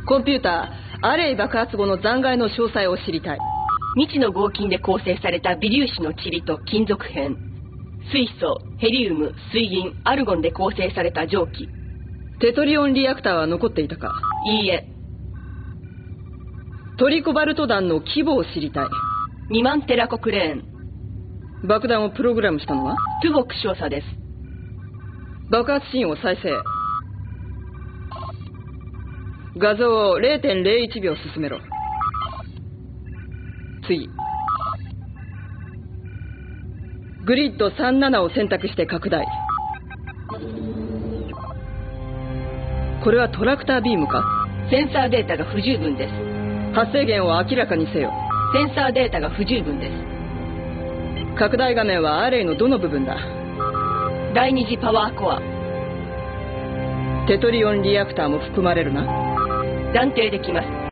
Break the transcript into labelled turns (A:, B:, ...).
A: コンピューター、アレイ爆発後の残骸の詳細を知りたい。
B: 未知の合金で構成された微粒子の塵と金属片、水素、ヘリウム、水銀、アルゴンで構成された蒸気。
A: テトリオンリアクターは残っていたか？
B: いいえ。
A: トリコバルト弾の規模を知りたい。
B: 2万テラコクレーン。
A: 爆弾をプログラムしたのは？
B: トゥボック少佐です。
A: 爆発シーンを再生。画像を 0.01 秒進めろ。次。グリッド37を選択して拡大。これはトラクタービームか？
B: センサーデータが不十分です。
A: 発生源を明らかにせよ。
B: センサーデータが不十分です。
A: 拡大画面はアレイのどの部分だ？
B: 第二次パワーコア。
A: テトリオンリアクターも含まれるな。
B: 断定できます。